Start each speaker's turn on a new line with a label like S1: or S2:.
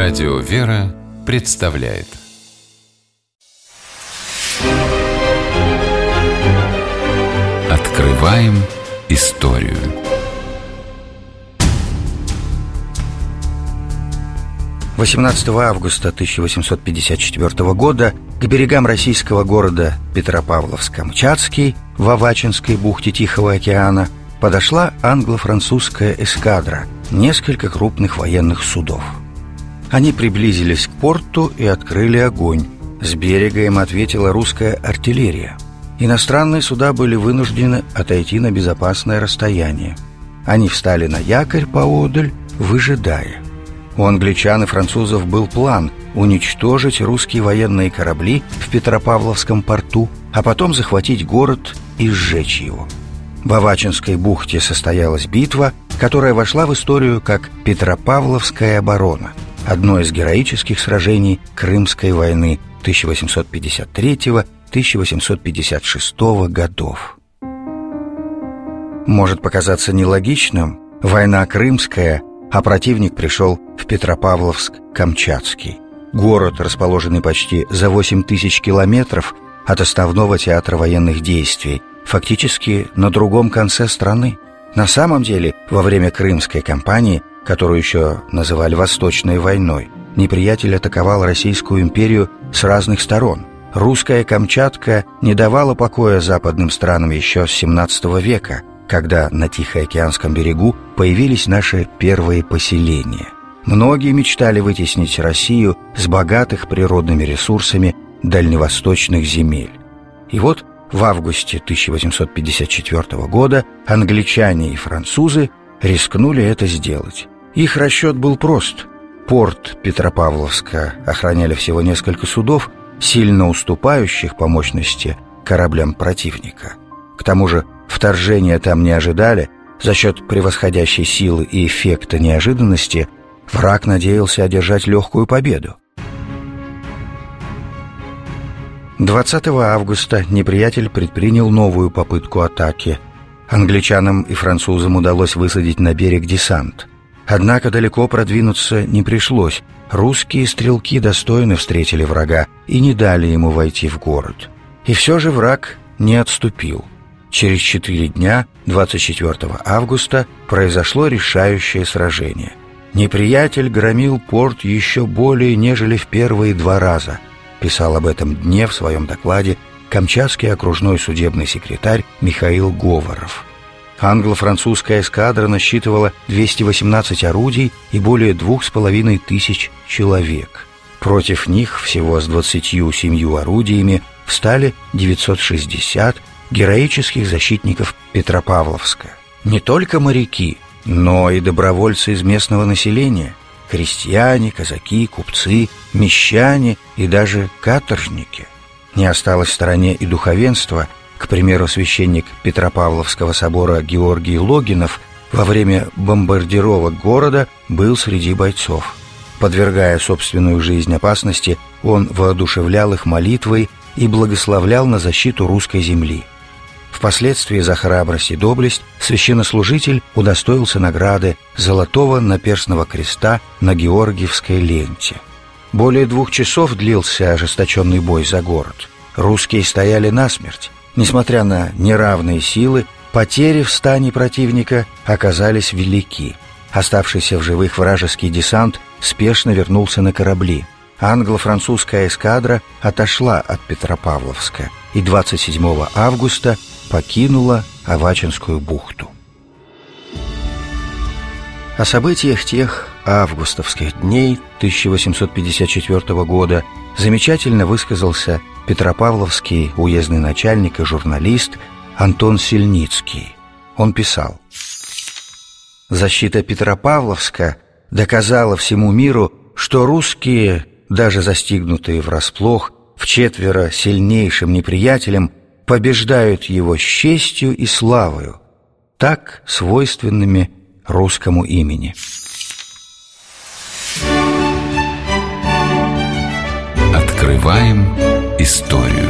S1: Радио «Вера» представляет Открываем историю.
S2: — 18 августа 1854 года к берегам российского города Петропавловск-Камчатский в Авачинской бухте Тихого океана подошла англо-французская эскадра, несколько крупных военных судов. Они приблизились к порту и открыли огонь. С берега им ответила русская артиллерия. Иностранные суда были вынуждены отойти на безопасное расстояние. Они встали на якорь поодаль, выжидая. У англичан и французов был план уничтожить русские военные корабли в Петропавловском порту, а потом захватить город и сжечь его. В Авачинской бухте состоялась битва, которая вошла в историю как Петропавловская оборона, одно из героических сражений Крымской войны 1853-1856 годов. Может показаться нелогичным, война Крымская, а противник пришел в Петропавловск-Камчатский. Город, расположенный почти за 8000 километров от основного театра военных действий, фактически на другом конце страны. На самом деле, во время Крымской кампании, которую еще называли Восточной войной, неприятель атаковал Российскую империю с разных сторон. Русская Камчатка не давала покоя западным странам еще с XVII века, когда на Тихоокеанском берегу появились наши первые поселения. Многие мечтали вытеснить Россию с богатых природными ресурсами дальневосточных земель. И вот в августе 1854 года англичане и французы рискнули это сделать. Их расчет был прост. Порт Петропавловска охраняли всего несколько судов, сильно уступающих по мощности кораблям противника. К тому же вторжения там не ожидали. За счет превосходящей силы и эффекта неожиданности враг надеялся одержать легкую победу. 20 августа неприятель предпринял новую попытку атаки. Англичанам и французам удалось высадить на берег десант. Однако далеко продвинуться не пришлось. Русские стрелки достойно встретили врага и не дали ему войти в город. И все же враг не отступил. Через 4 дня, 24 августа, произошло решающее сражение. Неприятель громил порт еще более, нежели в первые 2 раза. Писал об этом дне в своем докладе камчатский окружной судебный секретарь Михаил Говоров. Англо-французская эскадра насчитывала 218 орудий и более 2500 человек. Против них всего с 27 орудиями встали 960 героических защитников Петропавловска. Не только моряки, но и добровольцы из местного населения, крестьяне, казаки, купцы, мещане и даже каторжники. Не осталось в стороне и духовенство. К примеру, священник Петропавловского собора Георгий Логинов во время бомбардировок города был среди бойцов. Подвергая собственную жизнь опасности, он воодушевлял их молитвой и благословлял на защиту русской земли. Впоследствии за храбрость и доблесть священнослужитель удостоился награды Золотого наперстного креста на Георгиевской ленте. Более 2 часов длился ожесточенный бой за город. Русские стояли насмерть. Несмотря на неравные силы, потери в стане противника оказались велики. Оставшийся в живых вражеский десант спешно вернулся на корабли. Англо-французская эскадра отошла от Петропавловска и 27 августа покинула Авачинскую бухту. О событиях тех августовских дней 1854 года замечательно высказался петропавловский уездный начальник и журналист Антон Сильницкий. Он писал: «Защита Петропавловска доказала всему миру, что русские, даже застигнутые врасплох, вчетверо сильнейшим неприятелем, побеждают его с честью и славою, так свойственными русскому имени».
S1: Открываем историю.